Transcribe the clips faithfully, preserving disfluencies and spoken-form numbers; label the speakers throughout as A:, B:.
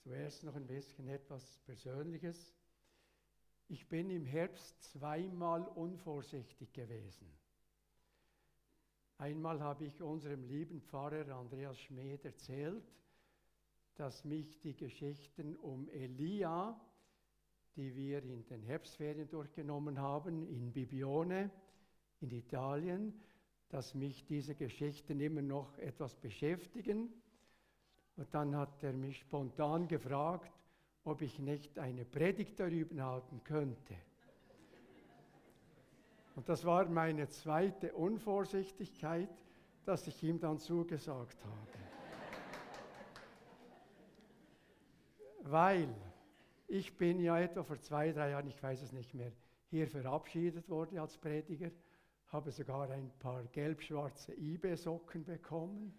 A: Zuerst noch ein bisschen etwas Persönliches. Ich bin im Herbst zweimal unvorsichtig gewesen. Einmal habe ich unserem lieben Pfarrer Andreas Schmed erzählt, dass mich die Geschichten um Elia, die wir in den Herbstferien durchgenommen haben, in Bibione, in Italien, dass mich diese Geschichten immer noch etwas beschäftigen. Und dann hat er mich spontan gefragt, ob ich nicht eine Predigt darüber halten könnte. Und das war meine zweite Unvorsichtigkeit, dass ich ihm dann zugesagt habe. Weil ich bin ja etwa vor zwei, drei Jahren, ich weiß es nicht mehr, hier verabschiedet worden als Prediger, habe sogar ein paar gelb-schwarze I B-Socken bekommen.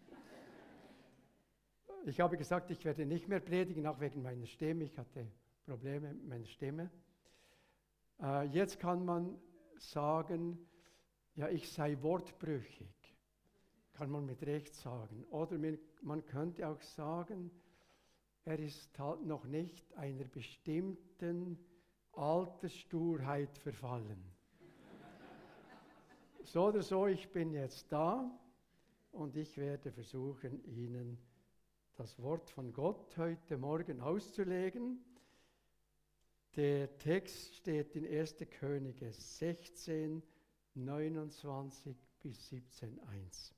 A: Ich habe gesagt, ich werde nicht mehr predigen, auch wegen meiner Stimme. Ich hatte Probleme mit meiner Stimme. Äh, jetzt kann man sagen, ja, ich sei wortbrüchig. Kann man mit Recht sagen. Oder man könnte auch sagen, er ist halt noch nicht einer bestimmten Alterssturheit verfallen. So oder so, ich bin jetzt da und ich werde versuchen, Ihnen das Wort von Gott heute Morgen auszulegen. Der Text steht in erster Könige sechzehn, neunundzwanzig bis siebzehn, eins.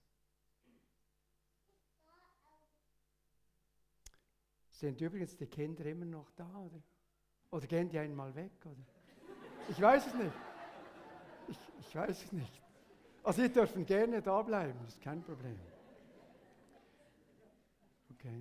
A: Sind übrigens die Kinder immer noch da, oder? Oder gehen die einmal weg, oder? Ich weiß es nicht. Ich, ich weiß es nicht. Also Sie dürfen gerne da bleiben, das ist kein Problem. Okay.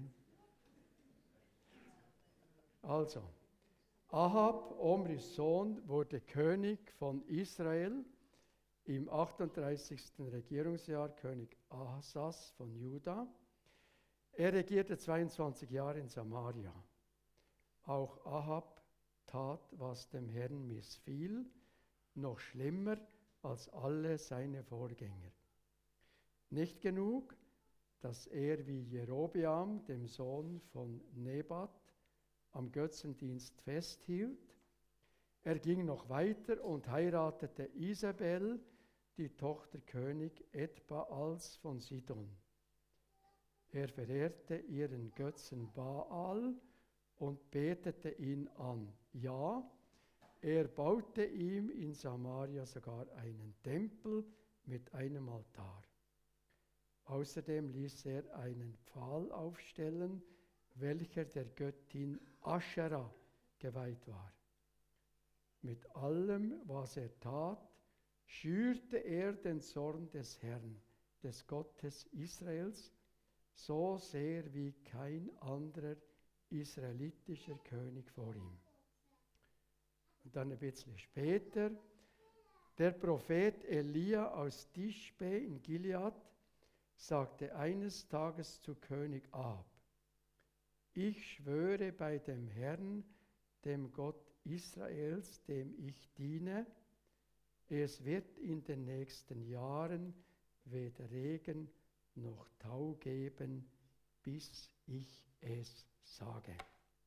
A: Also, Ahab, Omris Sohn, wurde König von Israel im achtunddreißigsten Regierungsjahr, König Ahasas von Juda. Er regierte zweiundzwanzig Jahre in Samaria. Auch Ahab tat, was dem Herrn missfiel, noch schlimmer als alle seine Vorgänger. Nicht genug, dass er wie Jerobeam, dem Sohn von Nebat, am Götzendienst festhielt. Er ging noch weiter und heiratete Isabel, die Tochter König Edbaals von Sidon. Er verehrte ihren Götzen Baal und betete ihn an. Ja, er baute ihm in Samaria sogar einen Tempel mit einem Altar. Außerdem ließ er einen Pfahl aufstellen, welcher der Göttin Aschera geweiht war. Mit allem, was er tat, schürte er den Zorn des Herrn, des Gottes Israels, so sehr wie kein anderer israelitischer König vor ihm. Und dann ein bisschen später, der Prophet Elia aus Tischbe in Gilead sagte eines Tages zu König Ahab: Ich schwöre bei dem Herrn, dem Gott Israels, dem ich diene, es wird in den nächsten Jahren weder Regen noch Tau geben, bis ich es sage.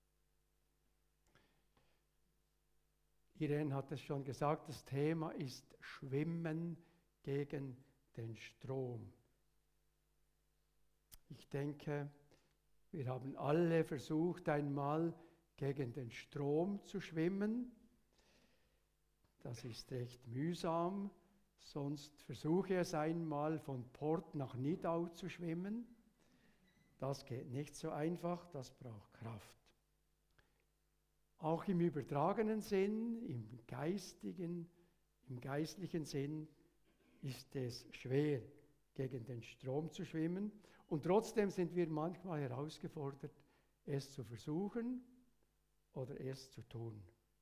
A: Irene hat es schon gesagt, das Thema ist Schwimmen gegen den Strom. Ich denke, wir haben alle versucht, einmal gegen den Strom zu schwimmen. Das ist recht mühsam, sonst versuche es einmal von Port nach Nidau zu schwimmen. Das geht nicht so einfach, das braucht Kraft. Auch im übertragenen Sinn, im geistigen, im geistlichen Sinn ist es schwer, gegen den Strom zu schwimmen. Und trotzdem sind wir manchmal herausgefordert, es zu versuchen oder es zu tun.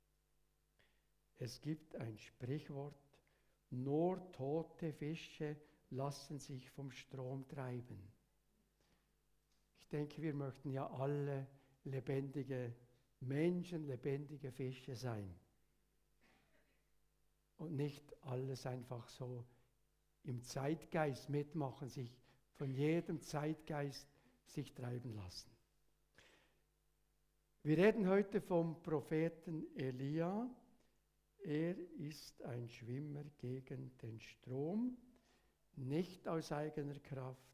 A: Es gibt ein Sprichwort: Nur tote Fische lassen sich vom Strom treiben. Ich denke, wir möchten ja alle lebendige Menschen, lebendige Fische sein. Und nicht alles einfach so im Zeitgeist mitmachen, sich von jedem Zeitgeist sich treiben lassen. Wir reden heute vom Propheten Elia. Er ist ein Schwimmer gegen den Strom, nicht aus eigener Kraft.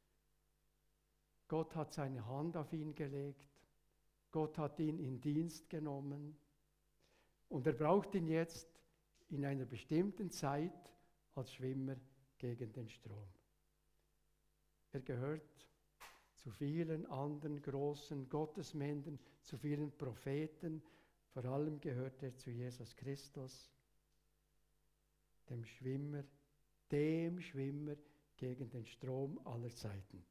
A: Gott hat seine Hand auf ihn gelegt. Gott hat ihn in Dienst genommen. Und er braucht ihn jetzt in einer bestimmten Zeit als Schwimmer gegen den Strom. Er gehört zu vielen anderen großen Gottesmännern, zu vielen Propheten. Vor allem gehört er zu Jesus Christus, dem Schwimmer, dem Schwimmer gegen den Strom aller Zeiten.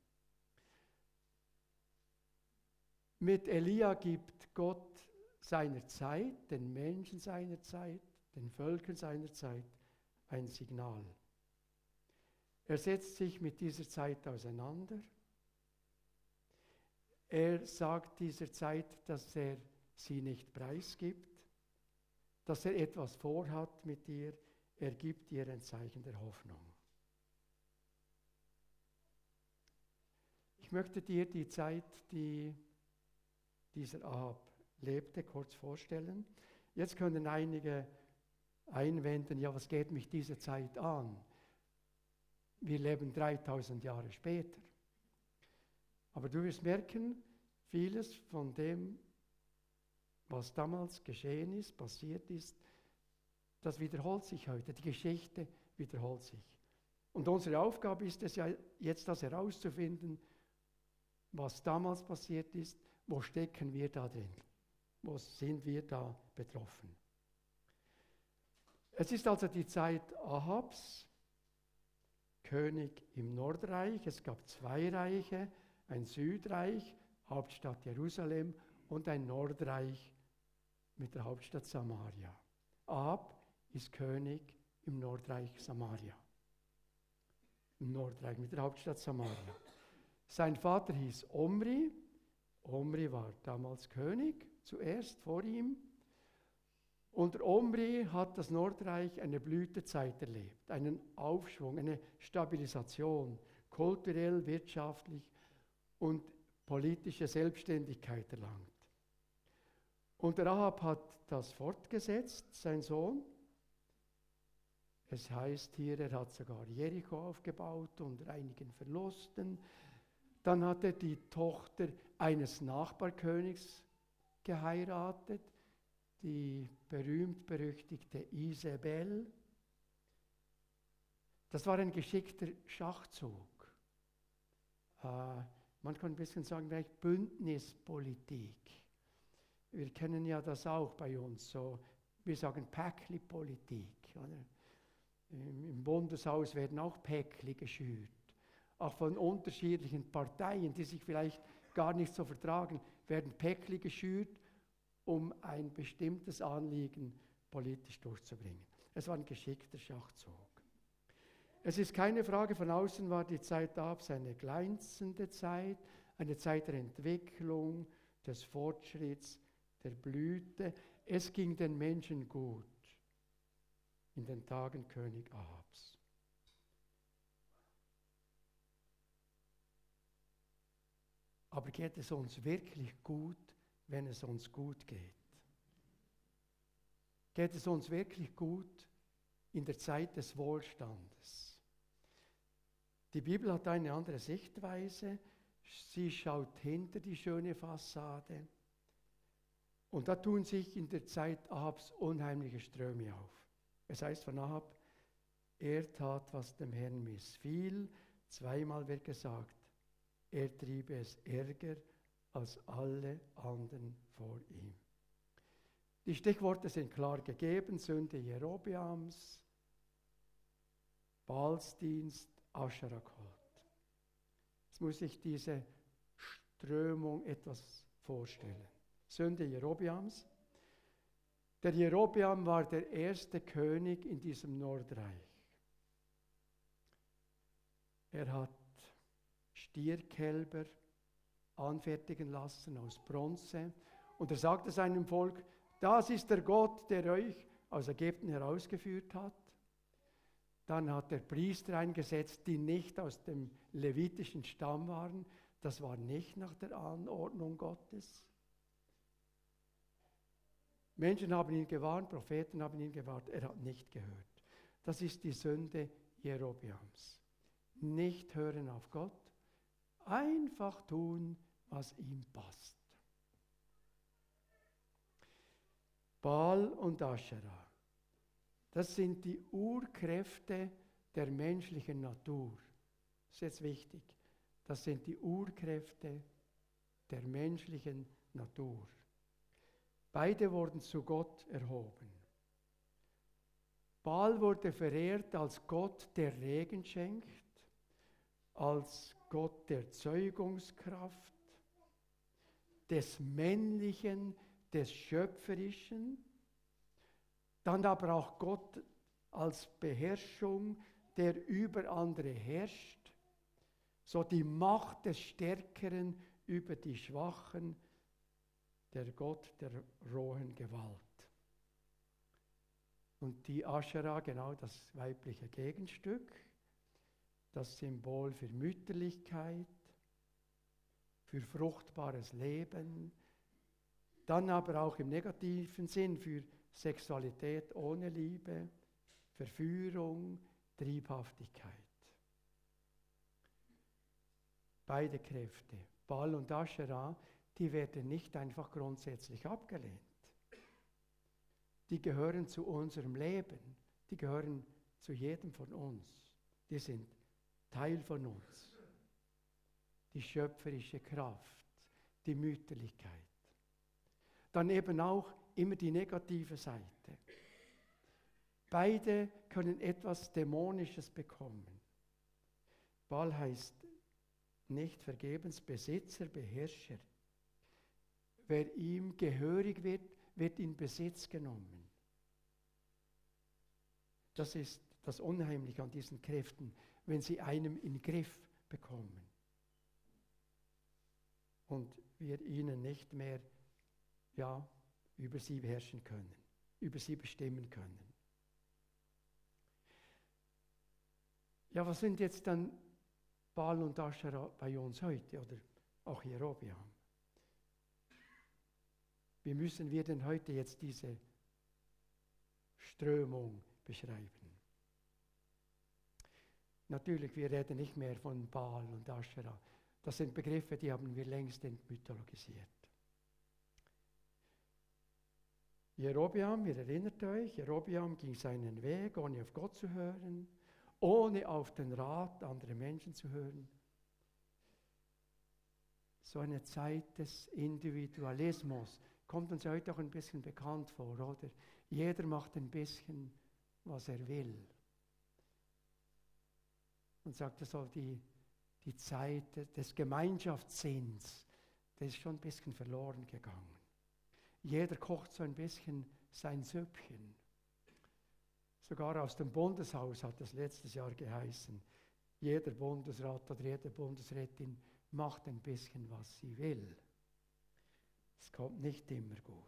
A: Mit Elia gibt Gott seiner Zeit, den Menschen seiner Zeit, den Völkern seiner Zeit ein Signal. Er setzt sich mit dieser Zeit auseinander. Er sagt dieser Zeit, dass er sie nicht preisgibt, dass er etwas vorhat mit ihr. Er gibt ihr ein Zeichen der Hoffnung. Ich möchte dir die Zeit, die dieser Ahab lebte, kurz vorstellen. Jetzt können einige einwenden, ja, was geht mich diese Zeit an? Wir leben dreitausend Jahre später. Aber du wirst merken, vieles von dem, was damals geschehen ist, passiert ist, das wiederholt sich heute. Die Geschichte wiederholt sich. Und unsere Aufgabe ist es ja jetzt, das herauszufinden, was damals passiert ist, wo stecken wir da drin, wo sind wir da betroffen. Es ist also die Zeit Ahabs, König im Nordreich. Es gab zwei Reiche, ein Südreich, Hauptstadt Jerusalem, und ein Nordreich mit der Hauptstadt Samaria. Ahab ist König im Nordreich Samaria. Im Nordreich mit der Hauptstadt Samaria. Sein Vater hieß Omri. Omri war damals König, zuerst vor ihm. Unter Omri hat das Nordreich eine Blütezeit erlebt, einen Aufschwung, eine Stabilisation, kulturell, wirtschaftlich und politische Selbstständigkeit erlangt. Und der Ahab hat das fortgesetzt, sein Sohn. Es heißt hier, er hat sogar Jericho aufgebaut unter einigen Verlusten. Dann hat er die Tochter eines Nachbarkönigs geheiratet, die berühmt-berüchtigte Isabel. Das war ein geschickter Schachzug. Äh, man kann ein bisschen sagen, vielleicht Bündnispolitik. Wir kennen ja das auch bei uns, so, wir sagen Päckli-Politik. Oder? Im Bundeshaus werden auch Päckli geschürt. Auch von unterschiedlichen Parteien, die sich vielleicht gar nicht so vertragen, werden Päckli geschürt, um ein bestimmtes Anliegen politisch durchzubringen. Es war ein geschickter Schachzug. Es ist keine Frage, von außen war die Zeit Ahabs eine glänzende Zeit, eine Zeit der Entwicklung, des Fortschritts, der Blüte. Es ging den Menschen gut in den Tagen König Ahabs. Aber geht es uns wirklich gut, wenn es uns gut geht? Geht es uns wirklich gut in der Zeit des Wohlstandes? Die Bibel hat eine andere Sichtweise. Sie schaut hinter die schöne Fassade. Und da tun sich in der Zeit Ahabs unheimliche Ströme auf. Es heißt von Ahab, er tat, was dem Herrn missfiel. Zweimal wird gesagt, er trieb es ärger als alle anderen vor ihm. Die Stichworte sind klar gegeben: Sünde Jerobeams, Baalsdienst, Aschera-Kult. Jetzt muss ich diese Strömung etwas vorstellen. Sünde Jerobeams. Der Jerobeam war der erste König in diesem Nordreich. Er hat Stierkälber anfertigen lassen aus Bronze. Und er sagte seinem Volk, das ist der Gott, der euch aus Ägypten herausgeführt hat. Dann hat er Priester eingesetzt, die nicht aus dem levitischen Stamm waren. Das war nicht nach der Anordnung Gottes. Menschen haben ihn gewarnt, Propheten haben ihn gewarnt, er hat nicht gehört. Das ist die Sünde Jerobeams. Nicht hören auf Gott, einfach tun, was ihm passt. Baal und Aschera, das sind die Urkräfte der menschlichen Natur. Das ist jetzt wichtig. Das sind die Urkräfte der menschlichen Natur. Beide wurden zu Gott erhoben. Baal wurde verehrt als Gott, der Regen schenkt, als Gott der Zeugungskraft, des Männlichen, des Schöpferischen, dann aber auch Gott als Beherrschung, der über andere herrscht, so die Macht des Stärkeren über die Schwachen, der Gott der rohen Gewalt. Und die Aschera, genau das weibliche Gegenstück, das Symbol für Mütterlichkeit, für fruchtbares Leben, dann aber auch im negativen Sinn für Sexualität ohne Liebe, Verführung, Triebhaftigkeit. Beide Kräfte, Baal und Aschera, die werden nicht einfach grundsätzlich abgelehnt. Die gehören zu unserem Leben, die gehören zu jedem von uns. Die sind Teil von uns. Die schöpferische Kraft, die Mütterlichkeit. Dann eben auch immer die negative Seite. Beide können etwas Dämonisches bekommen. Baal heißt nicht vergebens Besitzer, Beherrscher. Wer ihm gehörig wird, wird in Besitz genommen. Das ist das Unheimliche an diesen Kräften, wenn sie einem in den Griff bekommen und wir ihnen nicht mehr ja, über sie beherrschen können, über sie bestimmen können. Ja, was sind jetzt dann Baal und Aschera bei uns heute oder auch Jerobeam? Wie müssen wir denn heute jetzt diese Strömung beschreiben? Natürlich, wir reden nicht mehr von Baal und Aschera. Das sind Begriffe, die haben wir längst entmythologisiert. Jerobeam, ihr erinnert euch, Jerobeam ging seinen Weg, ohne auf Gott zu hören, ohne auf den Rat anderer Menschen zu hören. So eine Zeit des Individualismus kommt uns heute auch ein bisschen bekannt vor, oder? Jeder macht ein bisschen, was er will. Und sagt, so die, die Zeit des Gemeinschaftssinns, das ist schon ein bisschen verloren gegangen. Jeder kocht so ein bisschen sein Süppchen. Sogar aus dem Bundeshaus hat es letztes Jahr geheißen, jeder Bundesrat oder jede Bundesrätin macht ein bisschen, was sie will. Es kommt nicht immer gut.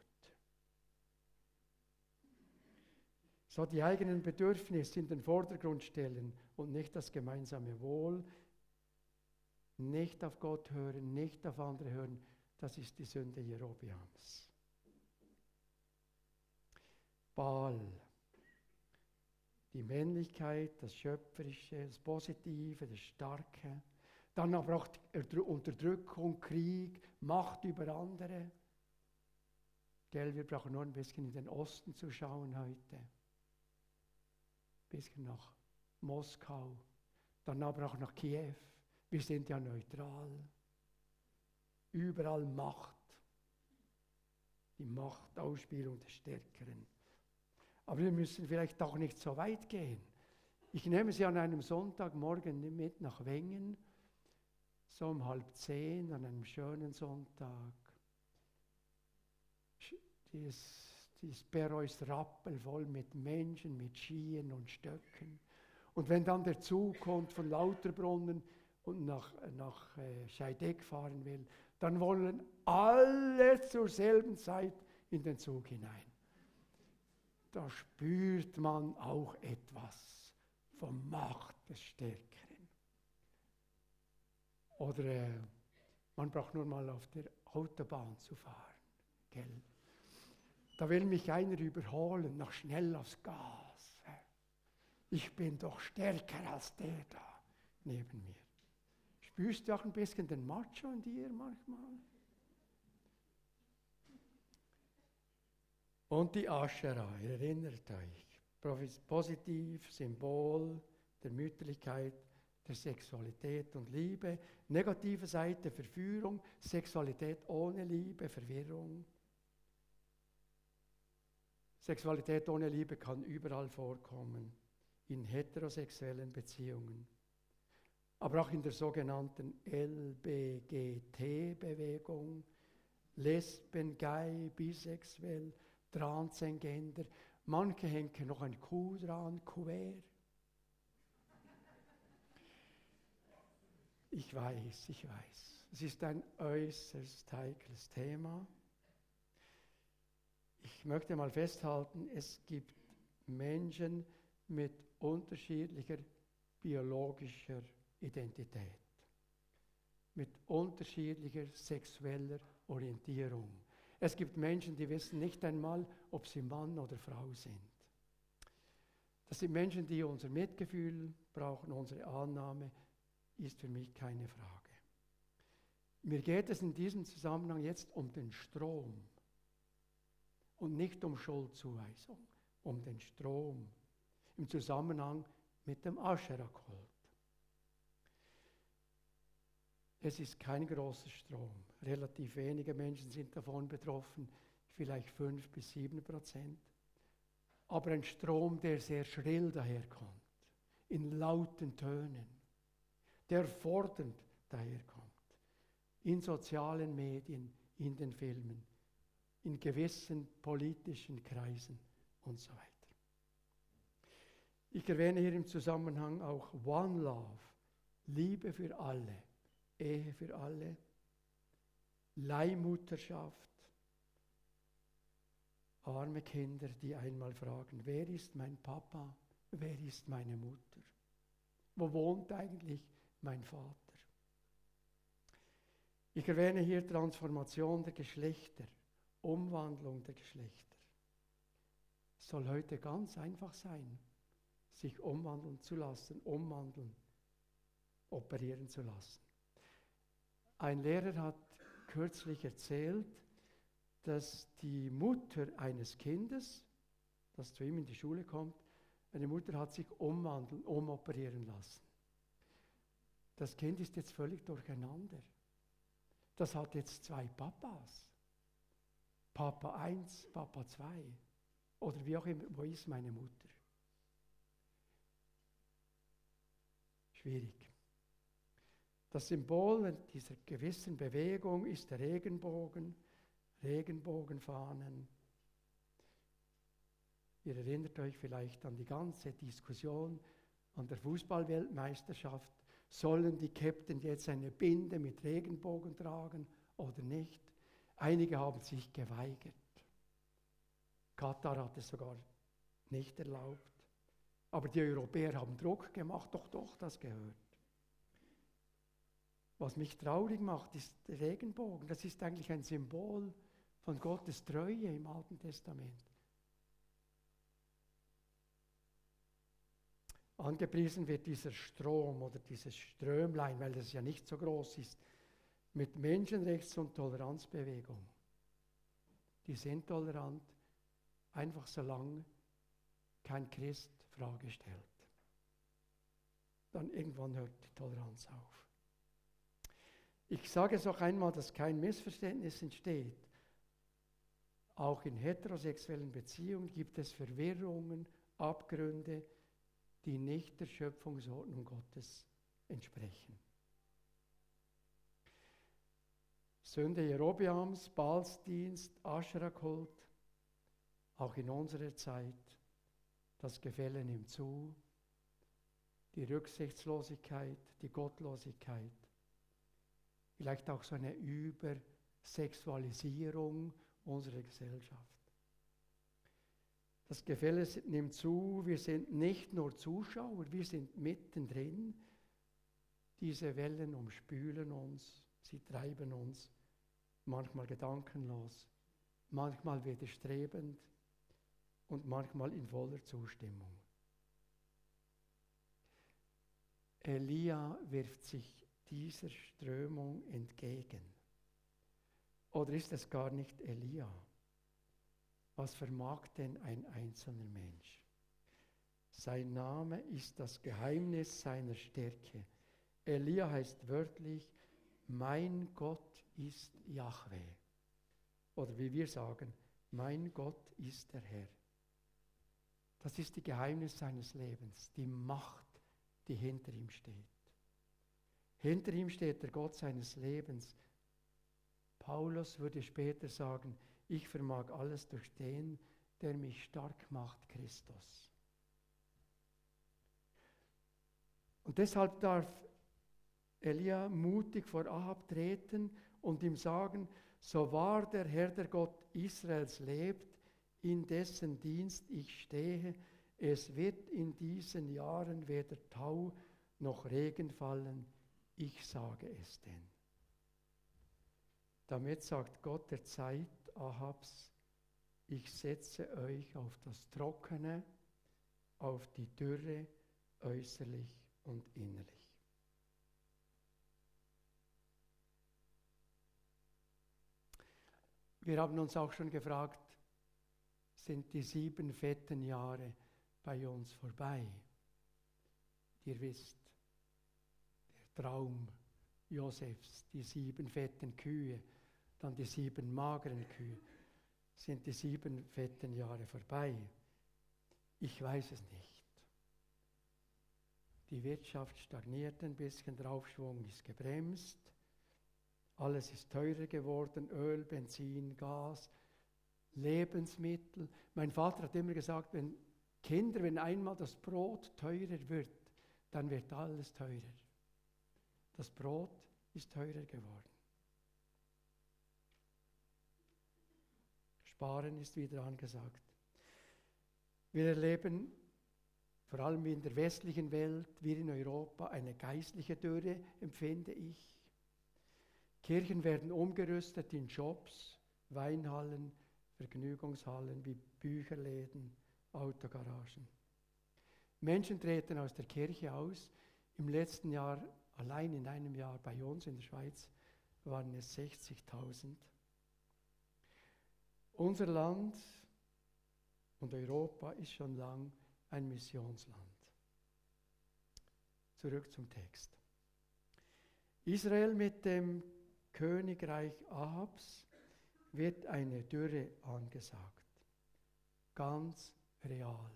A: So die eigenen Bedürfnisse in den Vordergrund stellen und nicht das gemeinsame Wohl, nicht auf Gott hören, nicht auf andere hören, das ist die Sünde Jerobeams. Baal, die Männlichkeit, das Schöpferische, das Positive, das Starke, dann aber auch die Unterdrückung, Krieg, Macht über andere. Gell, wir brauchen nur ein bisschen in den Osten zu schauen heute. Ein bisschen nach Moskau, dann aber auch nach Kiew. Wir sind ja neutral. Überall Macht. Die Machtausspielung des Stärkeren. Aber wir müssen vielleicht auch nicht so weit gehen. Ich nehme Sie an einem Sonntagmorgen mit nach Wengen, so um halb zehn, an einem schönen Sonntag. Dieses, dieses Perro ist rappelvoll mit Menschen, mit Skien und Stöcken. Und wenn dann der Zug kommt von Lauterbrunnen und nach, nach äh, Scheideck fahren will, dann wollen alle zur selben Zeit in den Zug hinein. Da spürt man auch etwas vom Macht des Stärkeren. Oder äh, man braucht nur mal auf der Autobahn zu fahren. Gell? Da will mich einer überholen, noch schnell aufs Gas. Ich bin doch stärker als der da neben mir. Spürst du auch ein bisschen den Macho in dir manchmal? Und die Aschera, ihr erinnert euch, positiv, Symbol der Mütterlichkeit, der Sexualität und Liebe. Negative Seite Verführung, Sexualität ohne Liebe, Verwirrung. Sexualität ohne Liebe kann überall vorkommen, in heterosexuellen Beziehungen, aber auch in der sogenannten L B G T-Bewegung, Lesben, Gay, bisexuell, Transgender. Manche hängen noch ein Q dran, queer. Ich weiß, ich weiß. Es ist ein äußerst heikles Thema. Ich möchte mal festhalten, es gibt Menschen mit unterschiedlicher biologischer Identität, mit unterschiedlicher sexueller Orientierung. Es gibt Menschen, die wissen nicht einmal, ob sie Mann oder Frau sind. Das sind Menschen, die unser Mitgefühl brauchen, unsere Annahme, ist für mich keine Frage. Mir geht es in diesem Zusammenhang jetzt um den Strom und nicht um Schuldzuweisung, um den Strom im Zusammenhang mit dem Aschera-Kult. Es ist kein großer Strom. Relativ wenige Menschen sind davon betroffen, vielleicht fünf bis sieben Prozent. Aber ein Strom, der sehr schrill daherkommt, in lauten Tönen, der fordernd daherkommt, in sozialen Medien, in den Filmen, in gewissen politischen Kreisen und so weiter. Ich erwähne hier im Zusammenhang auch One Love, Liebe für alle, Ehe für alle, Leihmutterschaft, arme Kinder, die einmal fragen, wer ist mein Papa, wer ist meine Mutter, wo wohnt eigentlich mein Vater? Ich erwähne hier Transformation der Geschlechter, Umwandlung der Geschlechter. Es soll heute ganz einfach sein, sich umwandeln zu lassen, umwandeln, operieren zu lassen. Ein Lehrer hat kürzlich erzählt, dass die Mutter eines Kindes, das zu ihm in die Schule kommt, eine Mutter hat sich umwandeln, umoperieren lassen. Das Kind ist jetzt völlig durcheinander. Das hat jetzt zwei Papas. Papa eins, Papa zwei. Oder wie auch immer, wo ist meine Mutter? Schwierig. Das Symbol dieser gewissen Bewegung ist der Regenbogen, Regenbogenfahnen. Ihr erinnert euch vielleicht an die ganze Diskussion an der Fußballweltmeisterschaft. Sollen die Captain jetzt eine Binde mit Regenbogen tragen oder nicht? Einige haben sich geweigert. Katar hat es sogar nicht erlaubt. Aber die Europäer haben Druck gemacht, doch, doch, das gehört. Was mich traurig macht, ist der Regenbogen. Das ist eigentlich ein Symbol von Gottes Treue im Alten Testament. Angepriesen wird dieser Strom oder dieses Strömlein, weil das ja nicht so groß ist, mit Menschenrechts- und Toleranzbewegung. Die sind tolerant, einfach solange kein Christ Frage stellt. Dann irgendwann hört die Toleranz auf. Ich sage es auch einmal, dass kein Missverständnis entsteht. Auch in heterosexuellen Beziehungen gibt es Verwirrungen, Abgründe, die nicht der Schöpfungsordnung Gottes entsprechen. Sünde Jerobeams, Baalsdienst, Aschera-Kult, auch in unserer Zeit, das Gefälle nimmt zu, die Rücksichtslosigkeit, die Gottlosigkeit, vielleicht auch so eine Übersexualisierung unserer Gesellschaft. Das Gefälle nimmt zu, wir sind nicht nur Zuschauer, wir sind mittendrin. Diese Wellen umspülen uns, sie treiben uns, manchmal gedankenlos, manchmal widerstrebend und manchmal in voller Zustimmung. Elia wirft sich dieser Strömung entgegen. Oder ist es gar nicht Elia? Was vermag denn ein einzelner Mensch? Sein Name ist das Geheimnis seiner Stärke. Elia heißt wörtlich, mein Gott ist Jahwe. Oder wie wir sagen, mein Gott ist der Herr. Das ist das Geheimnis seines Lebens, die Macht, die hinter ihm steht. Hinter ihm steht der Gott seines Lebens. Paulus würde später sagen, ich vermag alles durch den, der mich stark macht, Christus. Und deshalb darf Elia mutig vor Ahab treten und ihm sagen, so wahr der Herr, der Gott Israels lebt, in dessen Dienst ich stehe, es wird in diesen Jahren weder Tau noch Regen fallen, ich sage es denn. Damit sagt Gott der Zeit Ahabs, ich setze euch auf das Trockene, auf die Dürre, äußerlich und innerlich. Wir haben uns auch schon gefragt, sind die sieben fetten Jahre bei uns vorbei? Ihr wisst, der Traum Josefs, die sieben fetten Kühe, dann die sieben mageren Kühe. Sind die sieben fetten Jahre vorbei? Ich weiß es nicht. Die Wirtschaft stagniert ein bisschen, der Aufschwung ist gebremst. Alles ist teurer geworden, Öl, Benzin, Gas, Lebensmittel. Mein Vater hat immer gesagt, wenn Kinder, wenn einmal das Brot teurer wird, dann wird alles teurer. Das Brot ist teurer geworden. Sparen ist wieder angesagt. Wir erleben, vor allem in der westlichen Welt, wir in Europa, eine geistliche Dürre, empfinde ich. Kirchen werden umgerüstet in Shops, Weinhallen, Vergnügungshallen wie Bücherläden, Autogaragen. Menschen treten aus der Kirche aus. Im letzten Jahr, allein in einem Jahr bei uns in der Schweiz, waren es sechzigtausend. Unser Land und Europa ist schon lang ein Missionsland. Zurück zum Text. Israel mit dem Königreich Ahabs wird eine Dürre angesagt. Ganz real.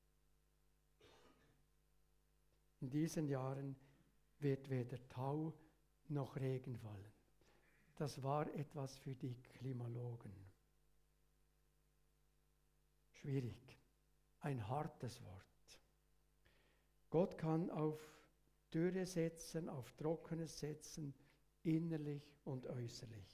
A: In diesen Jahren wird weder Tau noch Regen fallen. Das war etwas für die Klimologen. Schwierig. Ein hartes Wort. Gott kann auf Dürre setzen, auf Trockenes setzen, innerlich und äußerlich.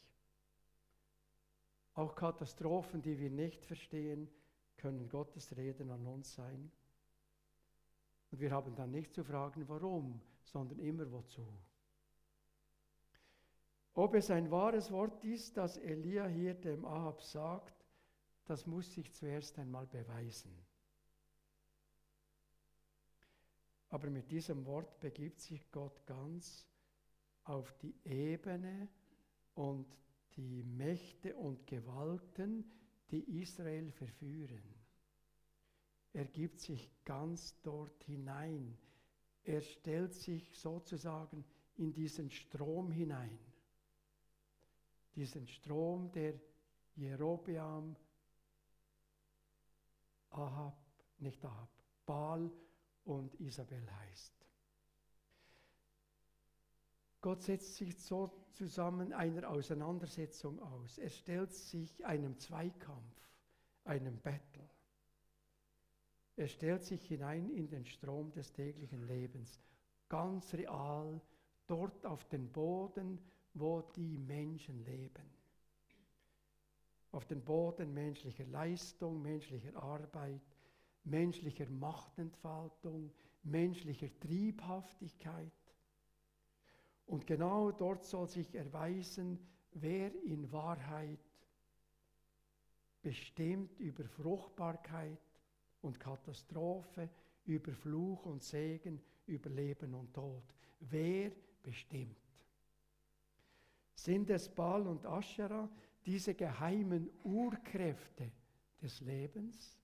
A: Auch Katastrophen, die wir nicht verstehen, können Gottes Reden an uns sein. Und wir haben dann nicht zu fragen, warum, sondern immer wozu. Ob es ein wahres Wort ist, das Elia hier dem Ahab sagt, das muss sich zuerst einmal beweisen. Aber mit diesem Wort begibt sich Gott ganz auf die Ebene und die Mächte und Gewalten, die Israel verführen. Er gibt sich ganz dort hinein. Er stellt sich sozusagen in diesen Strom hinein. Diesen Strom, der Jerobeam, Ahab, nicht Ahab, Baal und Isabel heißt. Gott setzt sich so zusammen einer Auseinandersetzung aus. Er stellt sich einem Zweikampf, einem Battle. Er stellt sich hinein in den Strom des täglichen Lebens, ganz real, dort auf den Boden, wo die Menschen leben. Auf den Boden menschlicher Leistung, menschlicher Arbeit, menschlicher Machtentfaltung, menschlicher Triebhaftigkeit. Und genau dort soll sich erweisen, wer in Wahrheit bestimmt über Fruchtbarkeit und Katastrophe, über Fluch und Segen, über Leben und Tod? Wer bestimmt? Sind es Baal und Aschera, diese geheimen Urkräfte des Lebens?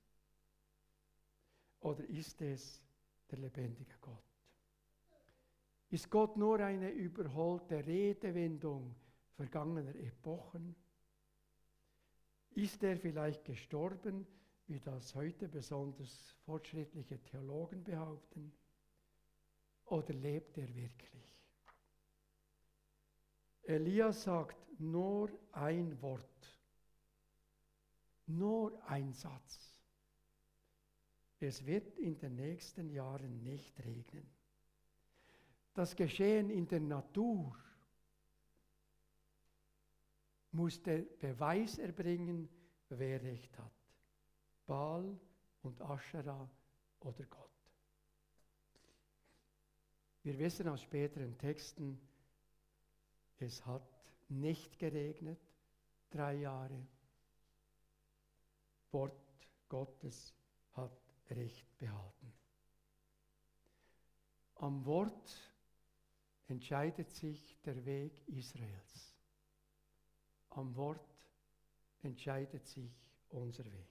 A: Oder ist es der lebendige Gott? Ist Gott nur eine überholte Redewendung vergangener Epochen? Ist er vielleicht gestorben, wie das heute besonders fortschrittliche Theologen behaupten? Oder lebt er wirklich? Elia sagt nur ein Wort, nur ein Satz. Es wird in den nächsten Jahren nicht regnen. Das Geschehen in der Natur muss der Beweis erbringen, wer recht hat. Baal und Aschera oder Gott. Wir wissen aus späteren Texten, es hat nicht geregnet, drei Jahre. Wort Gottes hat Recht behalten. Am Wort entscheidet sich der Weg Israels. Am Wort entscheidet sich unser Weg.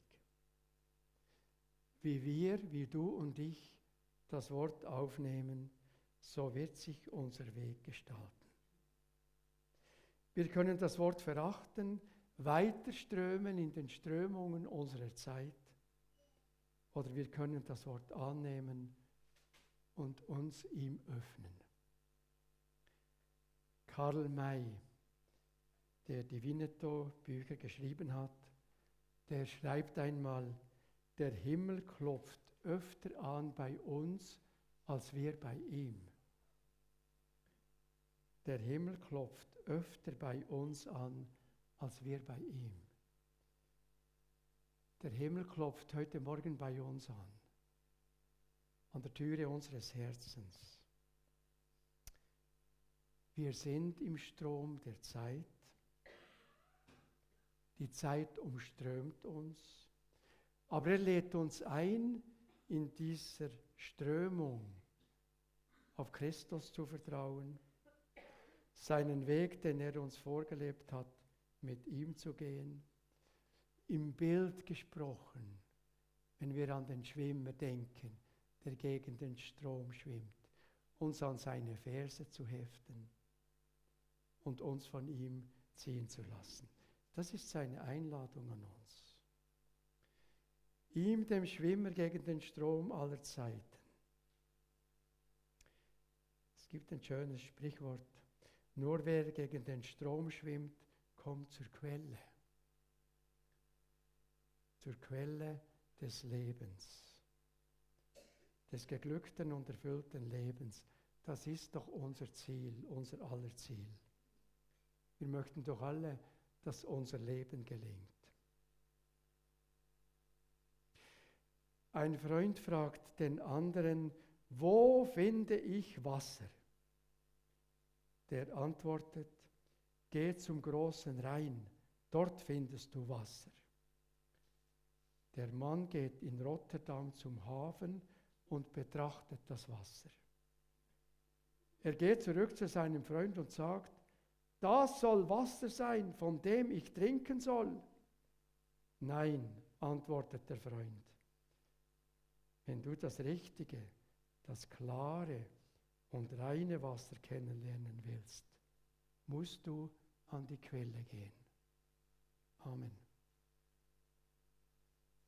A: Wie wir, wie du und ich das Wort aufnehmen, so wird sich unser Weg gestalten. Wir können das Wort verachten, weiterströmen in den Strömungen unserer Zeit, oder wir können das Wort annehmen und uns ihm öffnen. Karl May, der die Winnetou-Bücher geschrieben hat, der schreibt einmal, der Himmel klopft öfter an bei uns, als wir bei ihm. Der Himmel klopft öfter bei uns an, als wir bei ihm. Der Himmel klopft heute Morgen bei uns an, an der Türe unseres Herzens. Wir sind im Strom der Zeit. Die Zeit umströmt uns, aber er lädt uns ein, in dieser Strömung auf Christus zu vertrauen, seinen Weg, den er uns vorgelebt hat, mit ihm zu gehen. Im Bild gesprochen, wenn wir an den Schwimmer denken, der gegen den Strom schwimmt, uns an seine Ferse zu heften und uns von ihm ziehen zu lassen. Das ist seine Einladung an uns. Ihm, dem Schwimmer gegen den Strom aller Zeiten. Es gibt ein schönes Sprichwort, nur wer gegen den Strom schwimmt, kommt zur Quelle. Zur Quelle des Lebens, des geglückten und erfüllten Lebens. Das ist doch unser Ziel, unser aller Ziel. Wir möchten doch alle, dass unser Leben gelingt. Ein Freund fragt den anderen, wo finde ich Wasser? Der antwortet, geh zum großen Rhein, dort findest du Wasser. Der Mann geht in Rotterdam zum Hafen und betrachtet das Wasser. Er geht zurück zu seinem Freund und sagt, das soll Wasser sein, von dem ich trinken soll. Nein, antwortet der Freund. Wenn du das richtige, das klare und reine Wasser kennenlernen willst, musst du an die Quelle gehen. Amen.